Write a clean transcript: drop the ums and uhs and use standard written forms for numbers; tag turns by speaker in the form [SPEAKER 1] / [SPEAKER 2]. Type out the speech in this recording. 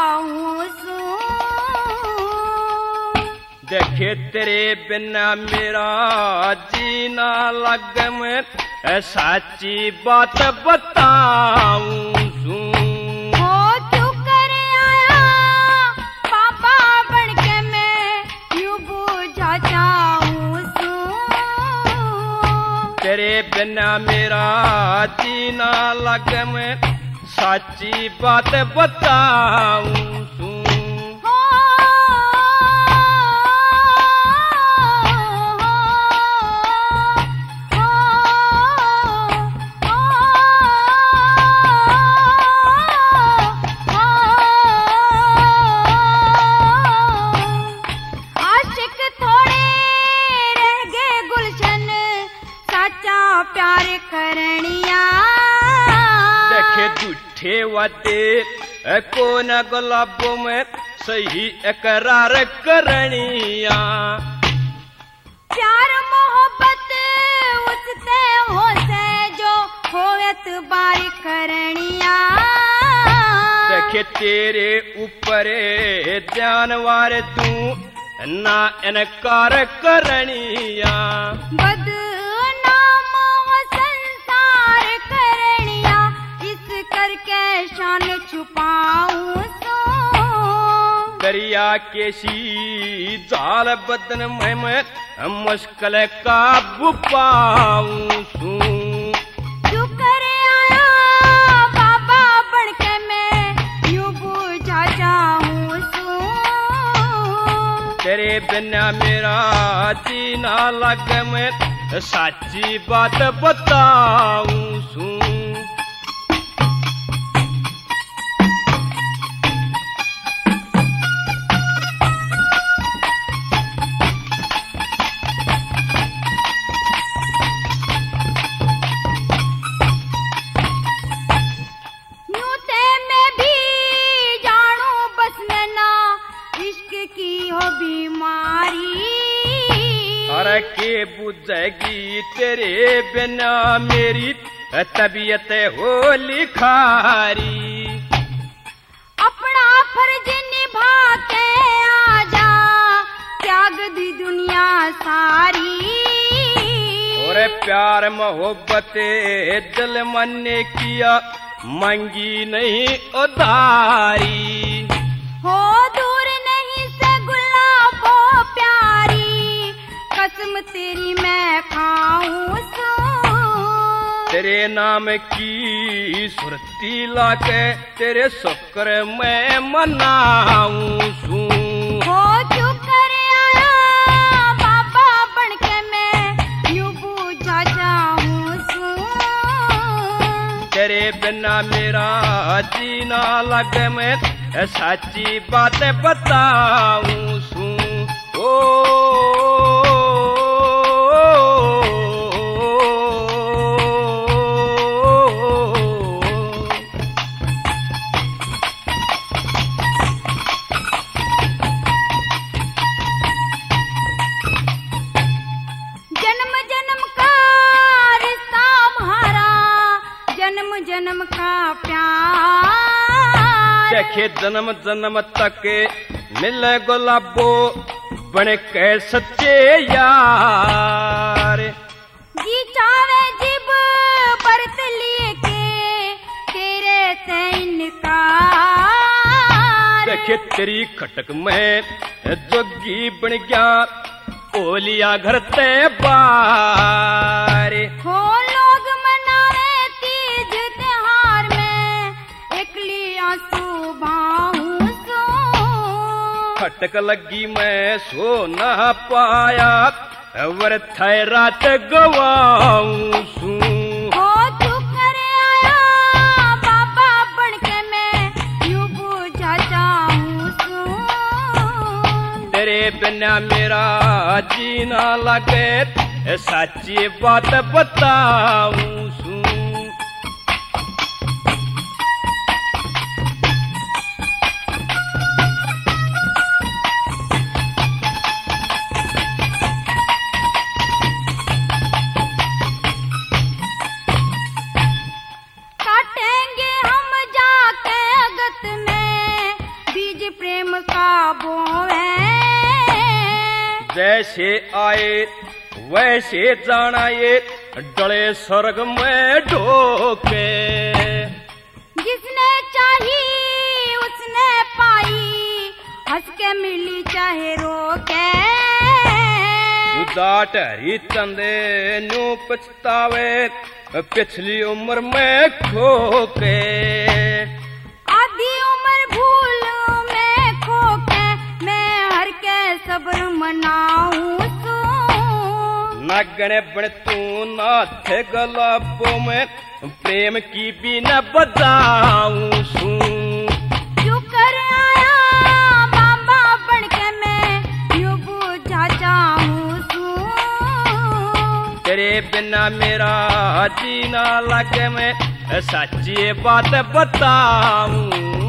[SPEAKER 1] बचाऊं सू।
[SPEAKER 2] देखे तेरे बिना मेरा जीना लगे, मैं साची बात बताऊं सू।
[SPEAKER 1] हो क्यों कर आया बाबा बन के, मैं यूं बुझा जाऊं सू।
[SPEAKER 2] तेरे बिना मेरा जीना लगे, मैं साची बात बताऊं सू।
[SPEAKER 1] प्यार करनिया
[SPEAKER 2] देखे झूठे वादे को न गुलाबों में सही इकरार करनिया।
[SPEAKER 1] प्यार मोहब्बत उससे हो से जो हो एतबार करनिया।
[SPEAKER 2] देखे तेरे ऊपर जानवर तू ना इनकार करनिया।
[SPEAKER 1] शान छुपाऊं सो
[SPEAKER 2] दरिया के सी जाल बदन में मैं मुश्किल काबू पाऊं सू।
[SPEAKER 1] तू कर आया बाबा बन के, मैं यूं बुझा जाऊं सू।
[SPEAKER 2] तेरे बिना मेरा जीना लगे, मैं साची बात बताऊं सू। अरे के बुझेगी तेरे बिना मेरी तबीयत हो लिखारी।
[SPEAKER 1] अपना फर्ज निभा के आजा, त्याग दी दुनिया सारी।
[SPEAKER 2] और प्यार मोहब्बत दिल मन ने किया, मंगी नहीं उधारी।
[SPEAKER 1] हो दूर नहीं से गुलाबो प्यारी, कसम तेरी मैं खाऊं सू।
[SPEAKER 2] तेरे नाम की सुरती लाके तेरे शुक्र मैं मनाऊं सू।
[SPEAKER 1] हो क्यों कर आया बाबा बन के, मैं यूं बुझा जाऊं सू।
[SPEAKER 2] तेरे बिना मेरा जीना लगे, मैं साची बात बताऊं सू।
[SPEAKER 1] जन्म जन्म का रिश्ता हमारा, जन्म जन्म का प्यार।
[SPEAKER 2] देखे जन्म जन्म तक मिले गुलाबो बन के सच्चे यार।
[SPEAKER 1] जी चावे जिब बरत लिए के तेरे से इनकार।
[SPEAKER 2] देखे तेरी खटक में जोगी बन गया, ओलिया घर ते बार।
[SPEAKER 1] हो लोग मनावे तीज त्योहार में, एकली आंसू बहाऊं सू।
[SPEAKER 2] खटक लगी मैं सो न पाया, वर्थ रात गवाऊं सू।
[SPEAKER 1] हो तू कर आया बाबा बन के, मैं यूं बुझा जाऊं सू।
[SPEAKER 2] तेरे बिना मेरा जीना लगे, सच्ची बात बताऊं सू।
[SPEAKER 1] प्रेम का बोए।
[SPEAKER 2] जैसे आए वैसे जाना ये डले स्वर्ग में ढोके।
[SPEAKER 1] जिसने चाही उसने पाई, हंस के मिली चाहे रोके।
[SPEAKER 2] दाट हरी चंदे न्यू पछतावे पिछली उम्र में खोके।
[SPEAKER 1] आधी उम्र भूल में खोके, मैं हर के सब्र मनाऊं सू।
[SPEAKER 2] न गणे बण तू नाथ गलाबों में प्रेम की भी न बजाऊं सू।
[SPEAKER 1] क्यों कर आया बाबा बन के मैं यूं बुझा जाऊं सू।
[SPEAKER 2] तेरे बिना मेरा जीना लगे मैं सच्ची बात बताऊं।